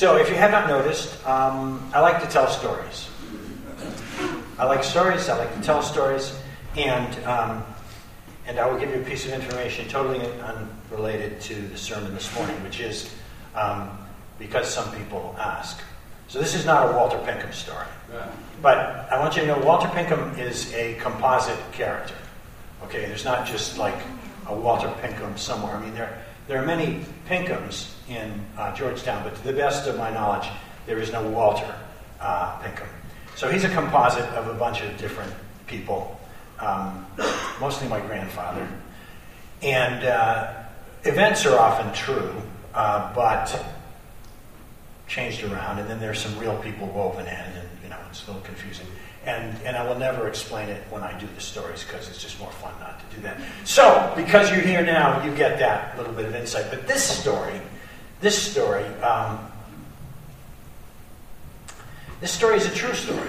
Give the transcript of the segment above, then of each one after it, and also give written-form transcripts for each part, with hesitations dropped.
So, if you have not noticed, I like to tell stories. I like stories, I like to tell stories, and I will give you a piece of information totally unrelated to the sermon this morning, which is because some people ask. So this is not a Walter Pinkham story. But I want you to know Walter Pinkham is a composite character. Okay, there's not just like a Walter Pinkham somewhere. I mean, there are many Pinkhams in Georgetown, but to the best of my knowledge, there is no Walter Pinkham. So he's a composite of a bunch of different people, mostly my grandfather. And events are often true, but changed around, and then there's some real people woven in, and it's a little confusing. And I will never explain it when I do the stories because it's just more fun not to do that. So, because you're here now, you get that little bit of insight. But this story is a true story.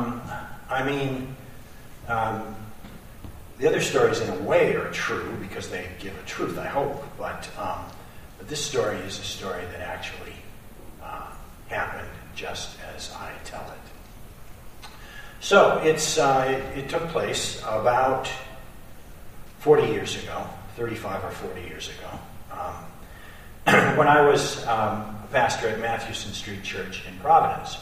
The other stories, in a way, are true because they give a truth, I hope. But this story is a story that actually happened just as I tell it. So it took place about 40 years ago, 35 or 40 years ago, when I was a pastor at Mathewson Street Church in Providence.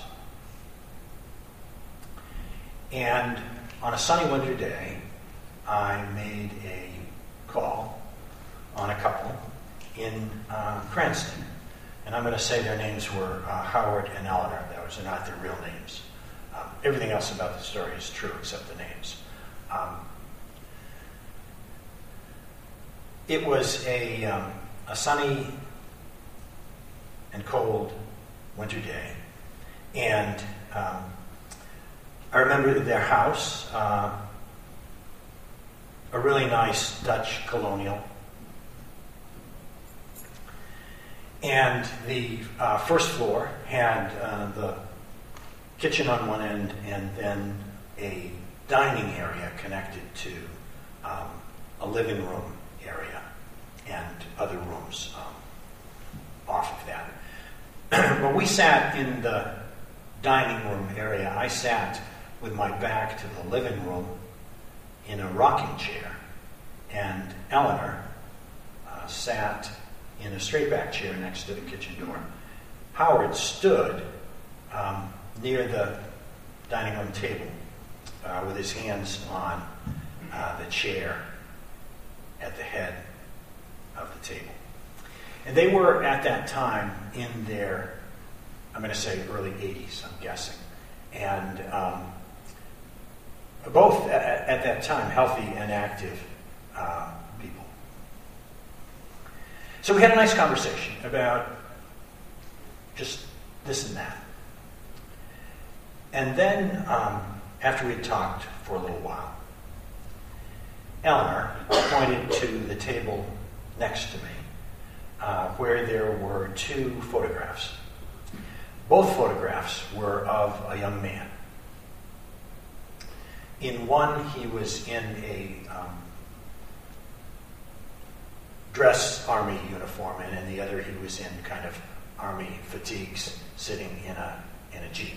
And on a sunny winter day, I made a call on a couple in Cranston. And I'm going to say their names were Howard and Eleanor. Those are not their real names. Everything else about the story is true except the names. It was a sunny and cold winter day. And I remember their house, a really nice Dutch colonial. And the first floor had the kitchen on one end and then a dining area connected to a living room area and other rooms off of that. When we sat in the dining room area, I sat with my back to the living room in a rocking chair, and Eleanor sat in a straight back chair next to the kitchen door. Howard stood near the dining room table with his hands on the chair at the head of the table. And they were at that time in their, I'm going to say early 80s, I'm guessing. And both at that time healthy and active people. So we had a nice conversation about just this and that. And then, after we had talked for a little while, Eleanor pointed to the table next to me, where there were two photographs. Both photographs were of a young man. In one, he was in a dress army uniform, and in the other, he was in kind of army fatigues, sitting in a jeep.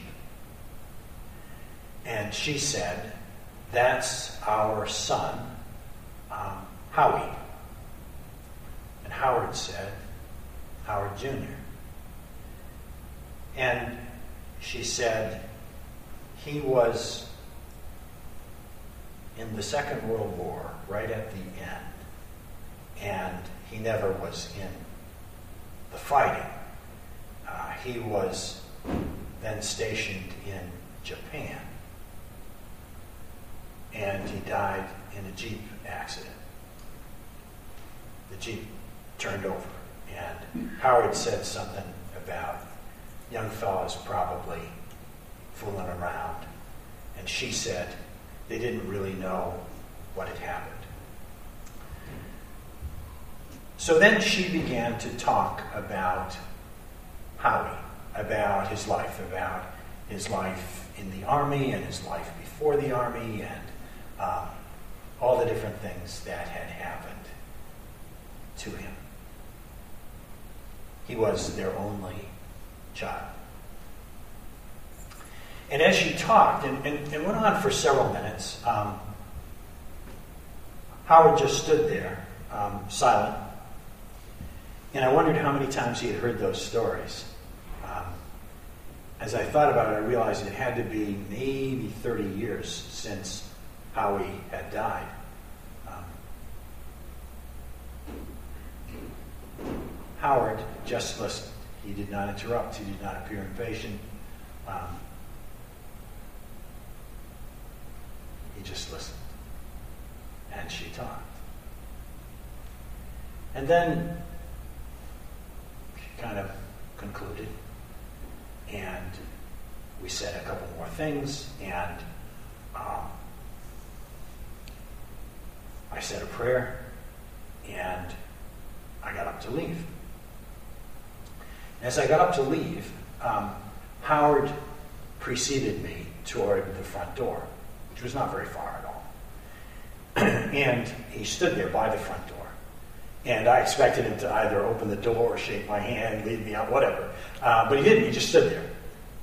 And she said, "That's our son, Howie." And Howard said, "Howard Jr." And she said, "He was in the Second World War, right at the end, and he never was in the fighting. He was then stationed in Japan, and he died in a Jeep accident. The Jeep turned over, and Howard said something about young fellas probably fooling around, and she said they didn't really know what had happened." So then she began to talk about Howie, about his life in the Army and his life before the Army, and all the different things that had happened to him. He was their only child. And as she talked, and went on for several minutes, Howard just stood there, silent. And I wondered how many times he had heard those stories. As I thought about it, I realized it had to be maybe 30 years since Howie had died. Howard just listened. He did not interrupt. He did not appear impatient. He just listened. And she talked. And then she kind of concluded. And we said a couple more things. And I said a prayer. And I got up to leave. As I got up to leave, Howard preceded me toward the front door, which was not very far at all. And he stood there by the front door. And I expected him to either open the door or shake my hand, lead me out, whatever. But he didn't. He just stood there.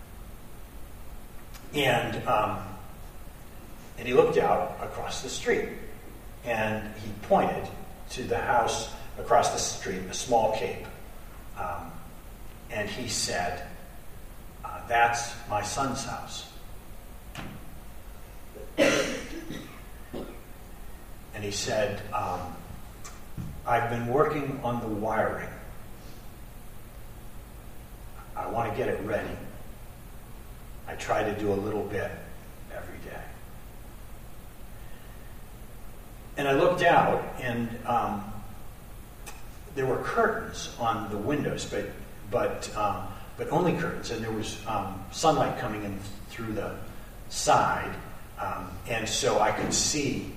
And he looked out across the street. And he pointed to the house across the street, a small cape. And he said, "That's my son's house." And he said, "I've been working on the wiring. I want to get it ready. I try to do a little bit every day." And I looked out, and there were curtains on the windows, but only curtains, and there was sunlight coming in through the side, and so I could see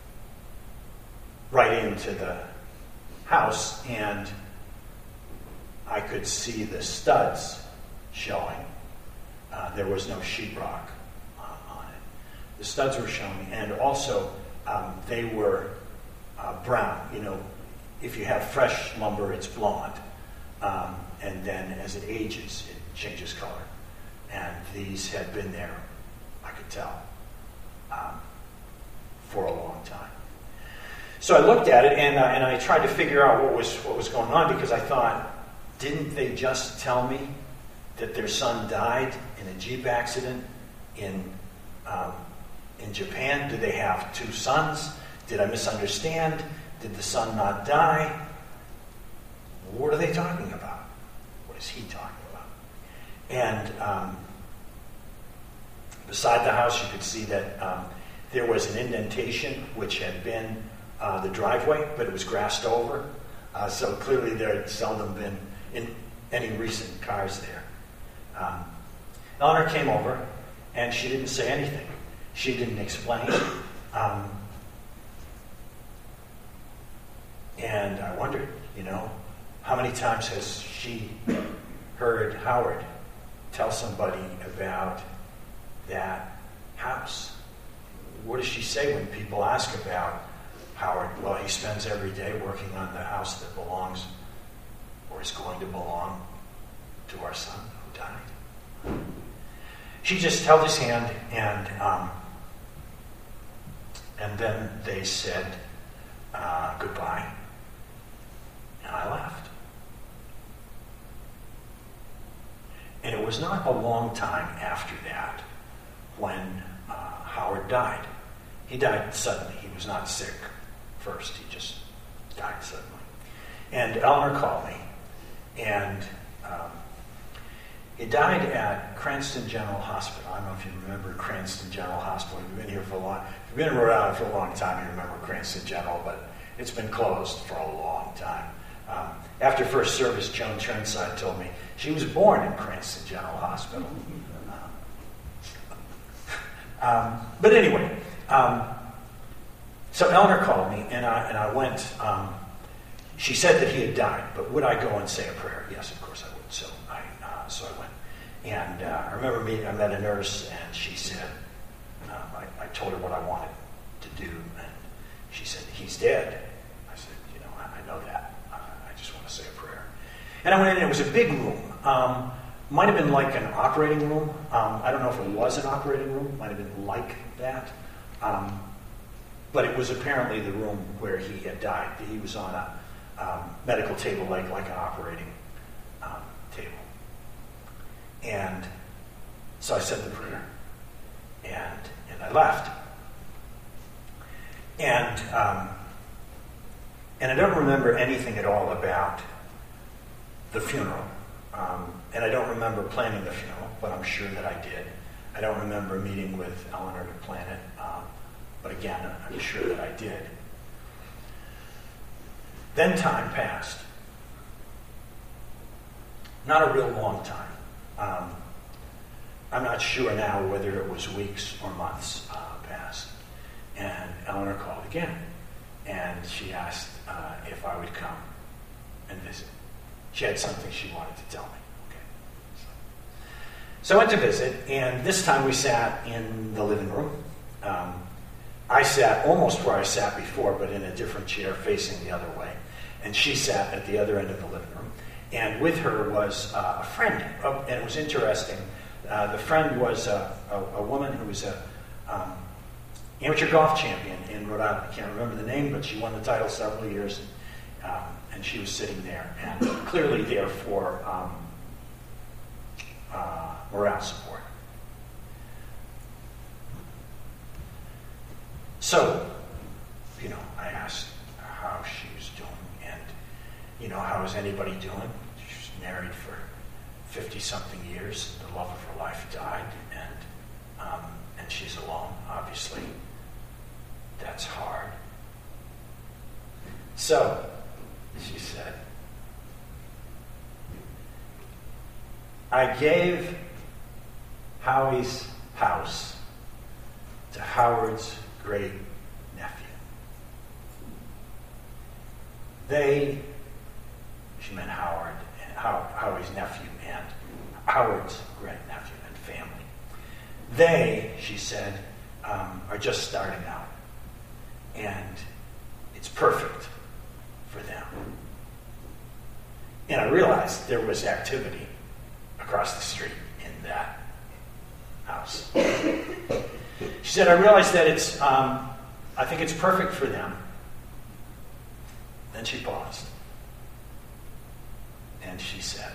right into the house, and I could see the studs showing. There was no sheetrock on it. The studs were showing, and also they were brown. You know, if you have fresh lumber, it's blonde. And then as it ages, it changes color. And these had been there, I could tell, for a long time. So I looked at it, and I tried to figure out what was going on, because I thought, didn't they just tell me that their son died in a Jeep accident in Japan? Do they have two sons? Did I misunderstand? Did the son not die? What are they talking about? What is he talking about? And beside the house, you could see that there was an indentation which had been the driveway, but it was grassed over. So clearly there had seldom been any recent cars there. Eleanor came over, and she didn't say anything. She didn't explain. And I wondered, how many times has she heard Howard tell somebody about that house? What does she say when people ask about Howard? Well, he spends every day working on the house that belongs, or is going to belong, to our son who died. She just held his hand, and then they said goodbye, and I left. And it was not a long time after that when Howard died. He died suddenly. He was not sick first. He just died suddenly. And Eleanor called me, and he died at Cranston General Hospital. I don't know if you remember Cranston General Hospital. You've been here for a long time. If you've been around for a long time, you remember Cranston General, but it's been closed for a long time. After first service, Joan Turnside told me she was born in Cranston General Hospital. But anyway, so Eleanor called me, and I went. She said that he had died, but would I go and say a prayer? Yes, of course I would. So I went. And I remember I met a nurse, and she said, I told her what I wanted to do, and she said, "He's dead." I said, I know that. I just want to say a prayer. And I went in, and it was a big room. Might have been like an operating room. I don't know if it was an operating room. Might have been like that. But it was apparently the room where he had died. He was on a medical table, like an operating table. And so I said the prayer, and I left. And I don't remember anything at all about the funeral. And I don't remember planning the funeral, but I'm sure that I did. I don't remember meeting with Eleanor to plan it, but again, I'm sure that I did. Then time passed. Not a real long time. I'm not sure now whether it was weeks or months passed. And Eleanor called again, and she asked if I would come and visit. She had something she wanted to tell me. So I went to visit, and this time we sat in the living room. I sat almost where I sat before, but in a different chair facing the other way. And she sat at the other end of the living room. And with her was a friend, and it was interesting. The friend was a woman who was an amateur golf champion in Rhode Island. I can't remember the name, but she won the title several years, and she was sitting there, and clearly there for morale support. So, I asked how she was doing, and, how is anybody doing? She was married for 50-something years. The love of her life died, and she's alone, obviously. That's hard. So, she said, I gave Howie's house to Howard's great nephew. She meant Howard, and Howie's nephew, and Howard's great nephew and family. They, she said, are just starting out, and it's perfect for them. And I realized there was activity across the street in that house. She said, I realized that I think it's perfect for them. Then she paused. And she said,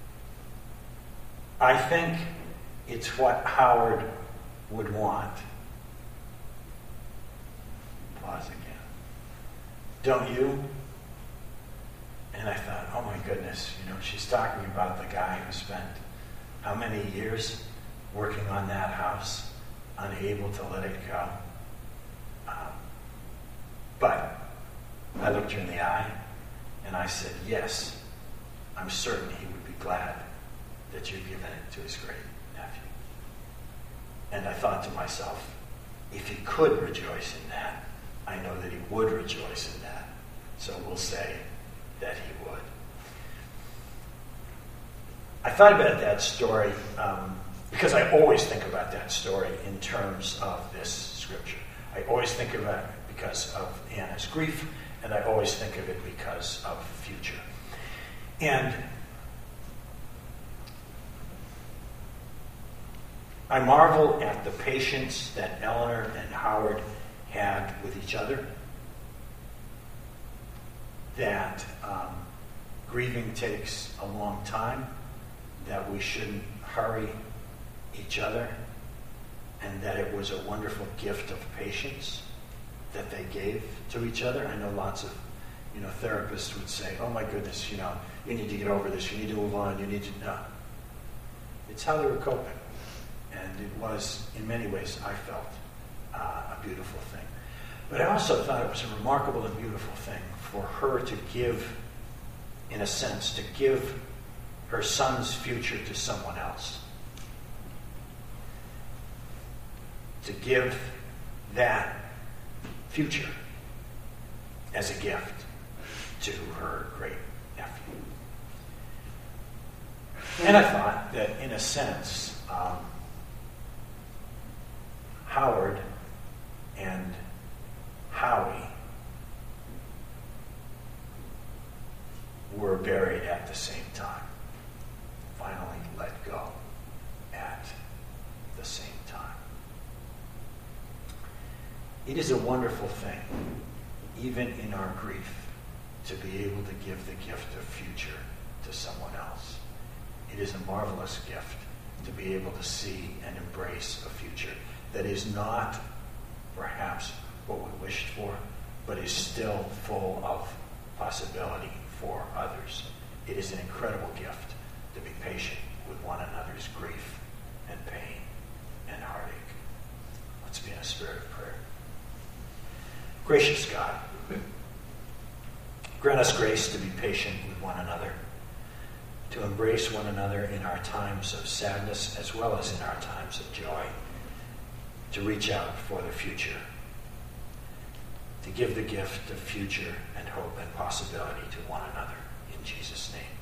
I think it's what Howard would want. Pause again. Don't you? And I thought, oh my goodness, she's talking about the guy who spent how many years working on that house, unable to let it go. But I looked her in the eye, and I said, yes, I'm certain he would be glad that you've given it to his great nephew. And I thought to myself, if he could rejoice in that, I know that he would rejoice in that. So we'll say that he would. I thought about that story because I always think about that story in terms of this scripture. I always think about it because of Anna's grief, and I always think of it because of the future. And I marvel at the patience that Eleanor and Howard had with each other, that grieving takes a long time, that we shouldn't hurry each other, and that it was a wonderful gift of patience that they gave to each other. I know lots of therapists would say, oh my goodness, you need to get over this, you need to move on, you need to... No. It's how they were coping. And it was, in many ways, I felt a beautiful thing. But I also thought it was a remarkable and beautiful thing for her to give, in a sense, to give her son's future to someone else. To give that future as a gift to her great nephew. And I thought that, in a sense, Howard and Howie were buried at the same time, finally let the same time. It is a wonderful thing, even in our grief, to be able to give the gift of future to someone else. It is a marvelous gift to be able to see and embrace a future that is not perhaps what we wished for, but is still full of possibility for others. It is an incredible gift to be patient with one another's grief and pain and heartache. Let's be in a spirit of prayer. Gracious God, grant us grace to be patient with one another, to embrace one another in our times of sadness as well as in our times of joy, to reach out for the future, to give the gift of future and hope and possibility to one another. In Jesus' name.